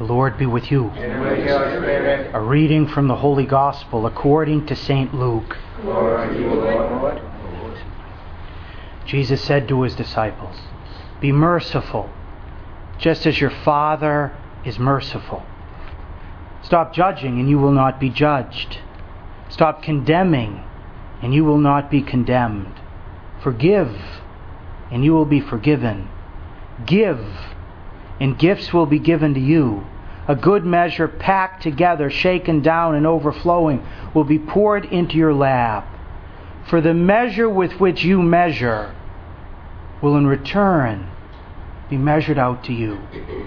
Lord be with you. And with your spirit. A reading from the Holy Gospel according to St. Luke. Glory to you, Lord. Jesus said to his disciples, "Be merciful, just as your Father is merciful. Stop judging, and you will not be judged. Stop condemning, and you will not be condemned. Forgive, and you will be forgiven. Give, and gifts will be given to you. A good measure, packed together, shaken down, and overflowing, will be poured into your lap. For the measure with which you measure will in return be measured out to you."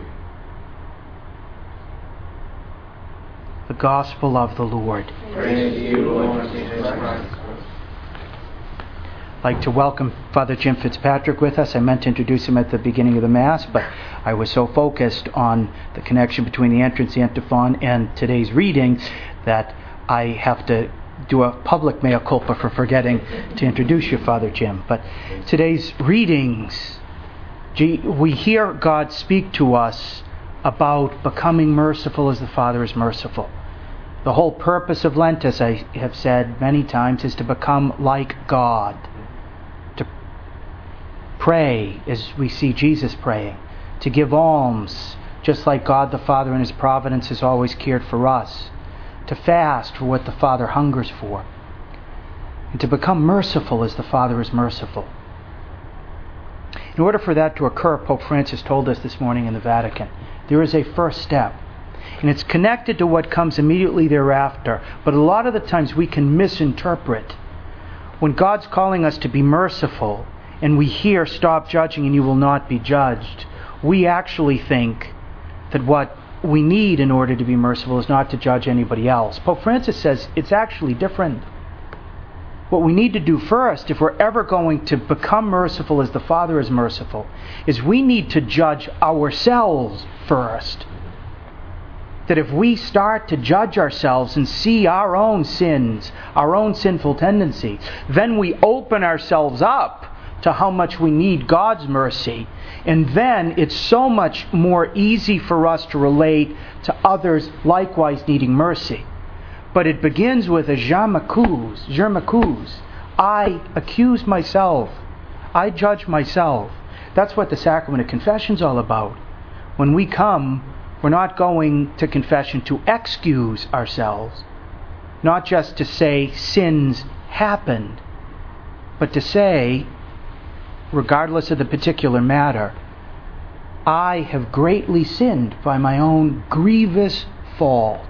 The Gospel of the Lord. Praise to you, Lord Jesus Christ. I'd like to welcome Father Jim Fitzpatrick with us. I meant to introduce him at the beginning of the Mass, but I was so focused on the connection between the entrance, the antiphon, and today's reading that I have to do a public mea culpa for forgetting to introduce you, Father Jim. But today's readings, we hear God speak to us about becoming merciful as the Father is merciful. The whole purpose of Lent, as I have said many times, is to become like God. To pray as we see Jesus praying. To give alms, just like God the Father in His providence has always cared for us. To fast for what the Father hungers for. And to become merciful as the Father is merciful. In order for that to occur, Pope Francis told us this morning in the Vatican, there is a first step. And it's connected to what comes immediately thereafter. But a lot of the times we can misinterpret. When God's calling us to be merciful, and we hear, "Stop judging and you will not be judged," we actually think that what we need in order to be merciful is not to judge anybody else. Pope Francis says it's actually different. What we need to do first, if we're ever going to become merciful as the Father is merciful, is we need to judge ourselves first. That if we start to judge ourselves and see our own sins, our own sinful tendencies, then we open ourselves up to how much we need God's mercy. And then it's so much more easy for us to relate to others likewise needing mercy. But it begins with a je m'accuse. I accuse myself. I judge myself. That's what the sacrament of confession is all about. When we come, we're not going to confession to excuse ourselves. Not just to say sins happened, but to say, regardless of the particular matter, I have greatly sinned by my own grievous fault.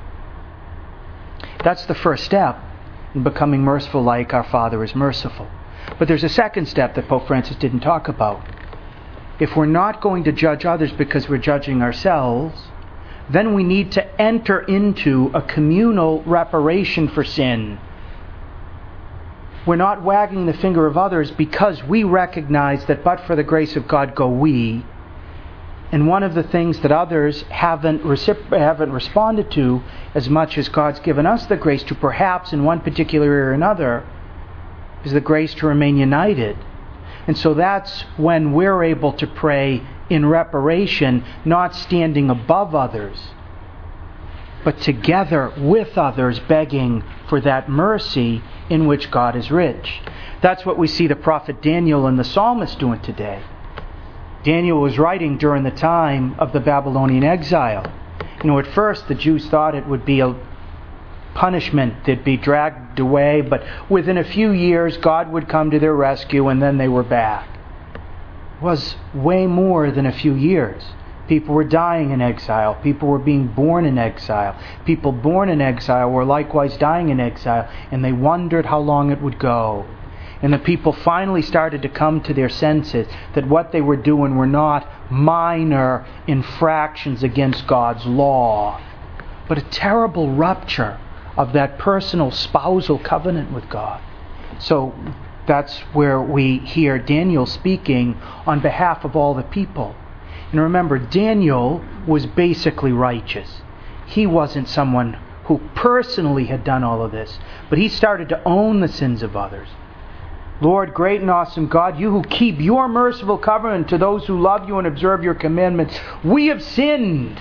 That's the first step in becoming merciful like our Father is merciful. But there's a second step that Pope Francis didn't talk about. If we're not going to judge others because we're judging ourselves, then we need to enter into a communal reparation for sin. We're not wagging the finger of others because we recognize that but for the grace of God go we. And one of the things that others haven't responded to as much as God's given us the grace to, perhaps in one particular area or another, is the grace to remain united. And so that's when we're able to pray in reparation, not standing above others, but together with others begging for that mercy in which God is rich. That's what we see the prophet Daniel and the psalmist doing today. Daniel was writing during the time of the Babylonian exile. At first the Jews thought it would be a punishment. They'd be dragged away, but within a few years God would come to their rescue and then they were back. It was way more than a few years. People were dying in exile. People were being born in exile. People born in exile were likewise dying in exile, and they wondered how long it would go. And the people finally started to come to their senses that what they were doing were not minor infractions against God's law, but a terrible rupture of that personal spousal covenant with God. So that's where we hear Daniel speaking on behalf of all the people. And remember, Daniel was basically righteous. He wasn't someone who personally had done all of this, but he started to own the sins of others. Lord, great and awesome God, you who keep your merciful covenant to those who love you and observe your commandments, we have sinned.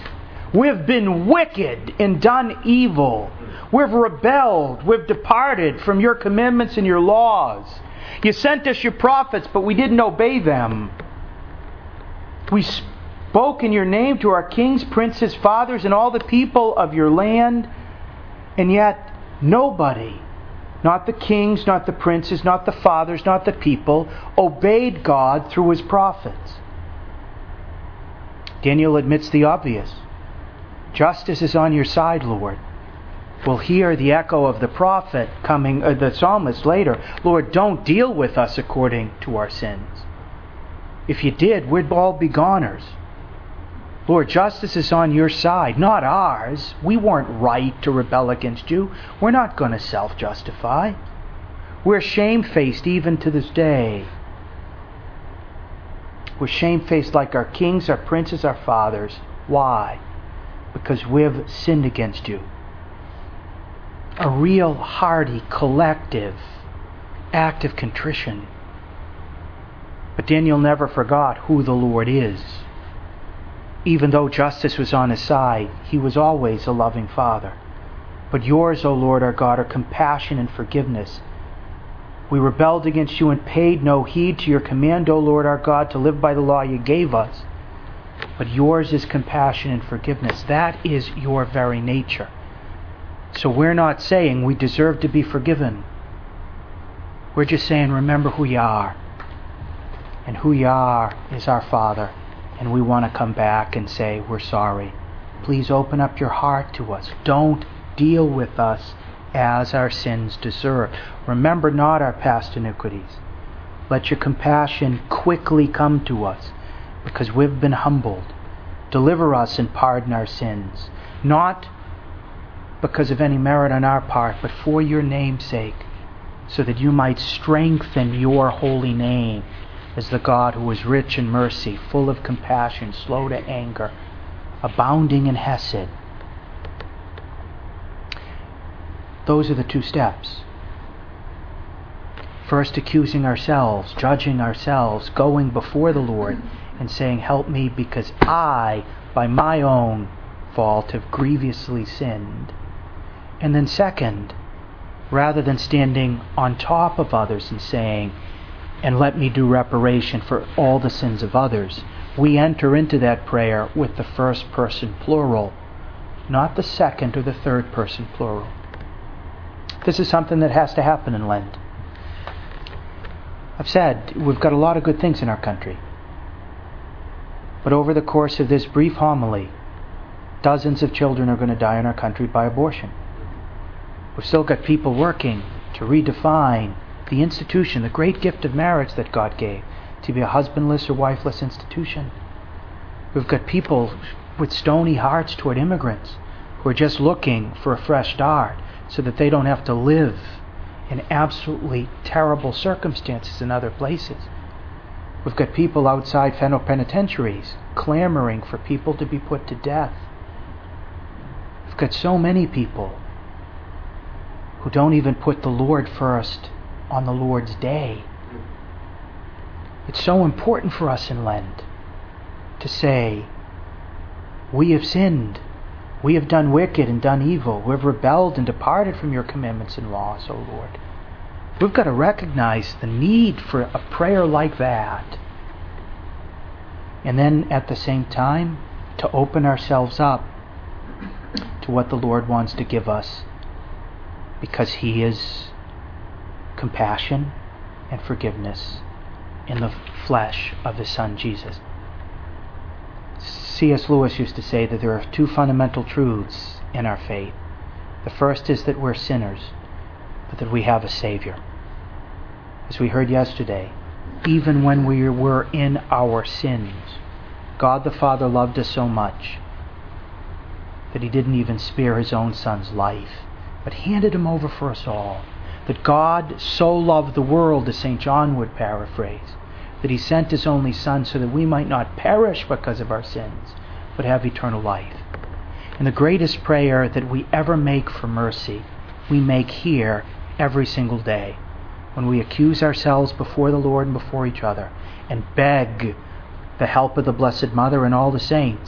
We've been wicked and done evil. We've rebelled. We've departed from your commandments and your laws. You sent us your prophets, but we didn't obey them. We spoke in your name to our kings, princes, fathers, and all the people of your land, and yet nobody, not the kings, not the princes, not the fathers, not the people, obeyed God through his prophets. Daniel admits the obvious. Justice is on your side, Lord. We'll hear the echo of the prophet coming, the psalmist later. Lord, don't deal with us according to our sins. If you did, we'd all be goners. Lord, justice is on your side, not ours. We weren't right to rebel against you. We're not going to self-justify. We're shamefaced even to this day. We're shamefaced like our kings, our princes, our fathers. Why? Because we've sinned against you. A real hearty, collective act of contrition. But Daniel never forgot who the Lord is. Even though justice was on his side, he was always a loving Father. But yours, O Lord our God, are compassion and forgiveness. We rebelled against you and paid no heed to your command, O Lord our God, to live by the law you gave us. But yours is compassion and forgiveness. That is your very nature. So we're not saying we deserve to be forgiven. We're just saying, remember who you are. And who you are is our Father. And we want to come back and say, we're sorry. Please open up your heart to us. Don't deal with us as our sins deserve. Remember not our past iniquities. Let your compassion quickly come to us, because we've been humbled. Deliver us and pardon our sins, not because of any merit on our part, but for your name's sake, so that you might strengthen your holy name as the God who is rich in mercy, full of compassion, slow to anger, abounding in hesed. Those are the two steps. First, accusing ourselves, judging ourselves, going before the Lord and saying, help me because I, by my own fault, have grievously sinned. And then second, rather than standing on top of others and saying, and let me do reparation for all the sins of others, we enter into that prayer with the first person plural, not the second or the third person plural. This is something that has to happen in Lent. I've said we've got a lot of good things in our country. But over the course of this brief homily, dozens of children are going to die in our country by abortion. We've still got people working to redefine the institution, the great gift of marriage that God gave, to be a husbandless or wifeless institution. We've got people with stony hearts toward immigrants who are just looking for a fresh start so that they don't have to live in absolutely terrible circumstances in other places. We've got people outside federal penitentiaries clamoring for people to be put to death. We've got so many people who don't even put the Lord first on the Lord's day. It's so important for us in Lent to say, we have sinned. We have done wicked and done evil. We've rebelled and departed from your commandments and laws, O Lord. We've got to recognize the need for a prayer like that. And then at the same time, to open ourselves up to what the Lord wants to give us, because He is compassion and forgiveness in the flesh of His Son Jesus. C.S. Lewis used to say that there are two fundamental truths in our faith. The first is that we're sinners, but that we have a Savior. As we heard yesterday, even when we were in our sins, God the Father loved us so much that He didn't even spare His own Son's life, but handed Him over for us all. That God so loved the world, as St. John would paraphrase, that He sent His only Son so that we might not perish because of our sins, but have eternal life. And the greatest prayer that we ever make for mercy, we make here every single day, when we accuse ourselves before the Lord and before each other, and beg the help of the Blessed Mother and all the saints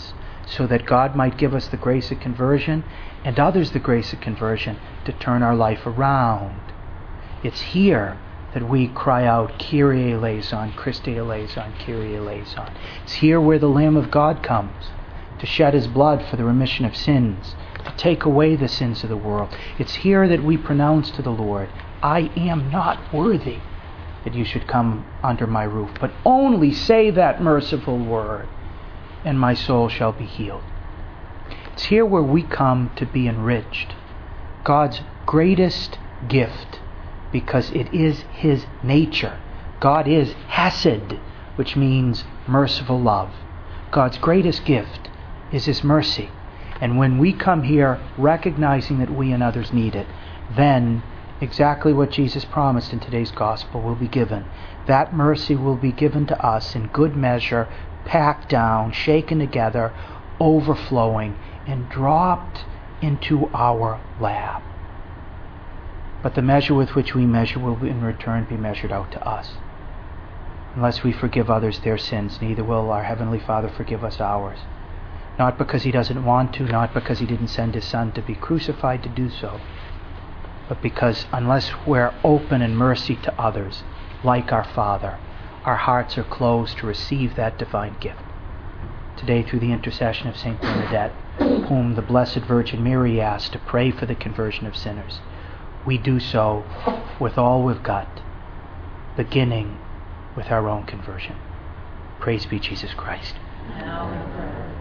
so that God might give us the grace of conversion and others the grace of conversion to turn our life around. It's here that we cry out, Kyrie eleison, Christe eleison, Kyrie eleison. It's here where the Lamb of God comes to shed His blood for the remission of sins, to take away the sins of the world. It's here that we pronounce to the Lord, I am not worthy that you should come under my roof, but only say that merciful word, and my soul shall be healed. It's here where we come to be enriched. God's greatest gift, because it is His nature. God is Hesed, which means merciful love. God's greatest gift is His mercy. And when we come here recognizing that we and others need it, then exactly what Jesus promised in today's gospel will be given. That mercy will be given to us in good measure, packed down, shaken together, overflowing, and dropped into our lap. But the measure with which we measure will in return be measured out to us. Unless we forgive others their sins, neither will our Heavenly Father forgive us ours. Not because He doesn't want to, not because He didn't send His Son to be crucified to do so, but because unless we're open in mercy to others, like our Father, our hearts are closed to receive that divine gift. Today, through the intercession of Saint Bernadette, whom the Blessed Virgin Mary asked to pray for the conversion of sinners, we do so with all we've got, beginning with our own conversion. Praise be Jesus Christ. Now